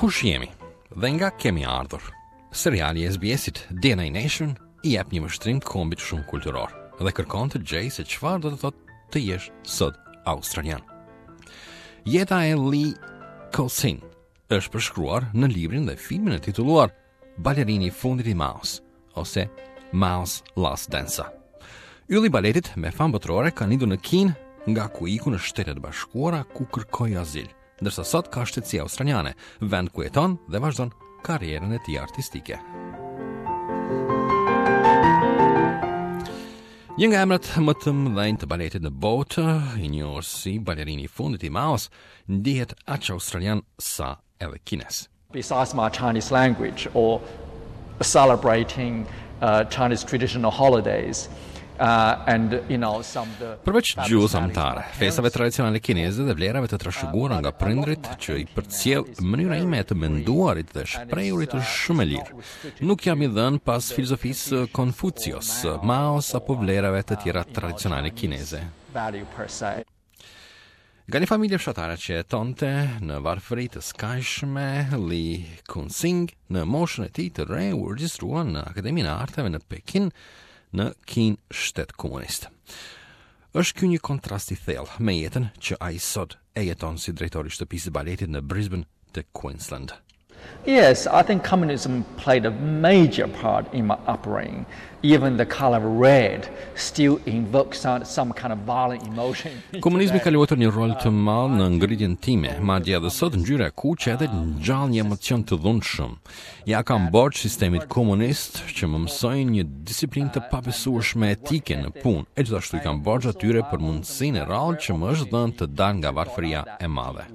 Kush jemi dhe nga kemi ardhur. Seriali i SBS-it DNA Nation i jep një vështrim të kombit shumë kulturor dhe kërkon të gjej se çfarë do të thotë të jesh sot australian. Jeta e Lee Coulson është përshkruar në librin dhe filmin e titulluar Balerini i fundit i Mouse ose Mouse Last Dancer. Ylli i baletit me famë botërore ka nidur në Kinë, nga ku iku në Shtetet e Bashkuara ku kërkoi azil, ndërsa sot ka shtetësi australiane, vend ku jeton dhe vazhdon karrierën e tij artistike. Një nga emrat më të mëdhenj të baletit në botë, i njohur si Balerini i fundit i Mouse, ndihet aq australian sa edhe kines. Besides my Chinese language or celebrating Chinese traditional holidays, Përveç gjuhës amtare, festave tradicionale kineze dhe vlerave të trashëguara nga prindrit që i përcjell mënyra ime të menduarit dhe shprehurit është shumë e lirë. Nuk jam i dhënë pas filozofisë Konfucios, Maos apo vlerave të tjera tradicionale kineze. Nga një familje fshatare që jetonte në varfëri të skajshme, Lee Coulson në moshën e tij të re u regjistrua në Akademinë e Arteve në Pekin, në Kinë shtet komunist. Është ky një kontrast i thellë me jetën që ai sot e jeton si drejtori i shtëpisë së baletit në Brisbane të Queensland. Yes, I think communism played a major part in my upbringing. Even the color red still invokes some kind of violent emotion. Komunizmi ka luajtur një rol të madh në ngritjen time, madje edhe sot ngjyra e kuqe edhe ngjall një emocion të dhunshëm. Ja kam borxh sistemit komunist që më mësoi një disiplinë të pabesueshme etike në punë, e gjithashtu i kam borxh atyre për mundësinë e rrallë që më është dhënë të dal nga varfëria e madhe.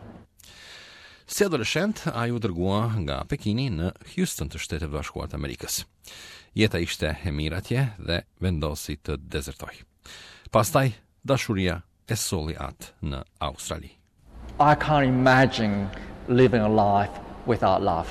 Si adoleshent, ai u dërgua nga Pekini në Houston të Shtetet e Bashkuara të Amerikës. Jeta ishte e mirë atje dhe vendosi të dezertoj. Pastaj, dashuria e solli atë në Australi. I can't imagine living a life without love.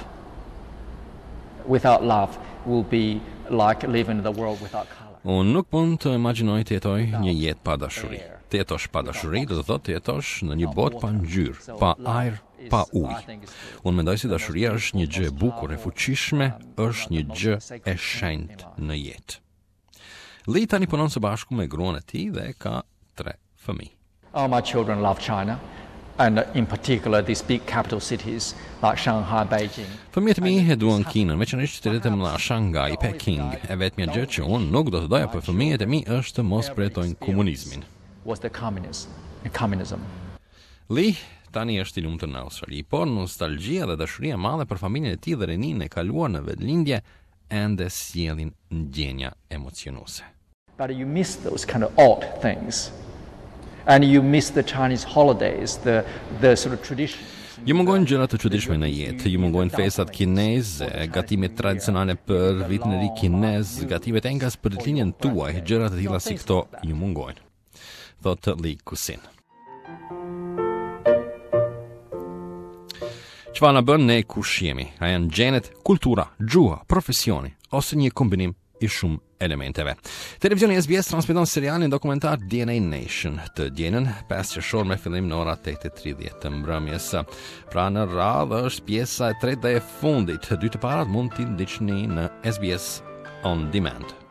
Without love will be like living in the world without color. Unë nuk mund të imagjinoj të jetoj një jetë pa dashuri. Të jetosh pa dashuri do të thotë të jetosh në një botë pa ngjyrë, pa ajër, pa ujë. Unë mendoj se dashuria është një gjë e bukur e fuqishme, është një gjë e shenjtë në jetë. Lee tani punon së bashku me gruan e tij dhe ka 3 fëmijë. All my children love China, and in particular these big capital cities like Shanghai, Beijing. Fëmijët e mi e duan Kinën, veçanërisht qytetet e mëdha Shanghai, Peking. E vetmja gjë që unë nuk do të doja për fëmijët e mi është të mos përjetojnë komunizmin. Was the communism. Lee tani është i lumtur në Australi, por nostalgjia dhe dashuria e madhe për familjen e tij dhe rininë e kaluar në vetlindje ende sjellin ndjenja emocionuese. But you miss those kind of odd things. And you miss the Chinese holidays, the sort of traditions. Ju mungojnë gjërat të çuditshme në jetë, ju mungojnë festat kineze, gatimet tradicionale për vitin e ri kinez, gatimet engas për ditëlindjen tuaj, gjërat e tilla si këto ju mungojnë. Thotë Lee Coulson. Çfarë na bën ne kush jemi? A janë gjenet, kultura, gjuha, profesioni ose një kombinim i shumë elementeve? Televizioni SBS transmeton serialin dokumentar DNA Nation të dielën 5 qershor me fillim në orat 8:30 të mbrëmjes. Pra në radhë është pjesa e tretë dhe e fundit. 2 të parat mund t'i ndiqni në SBS On Demand.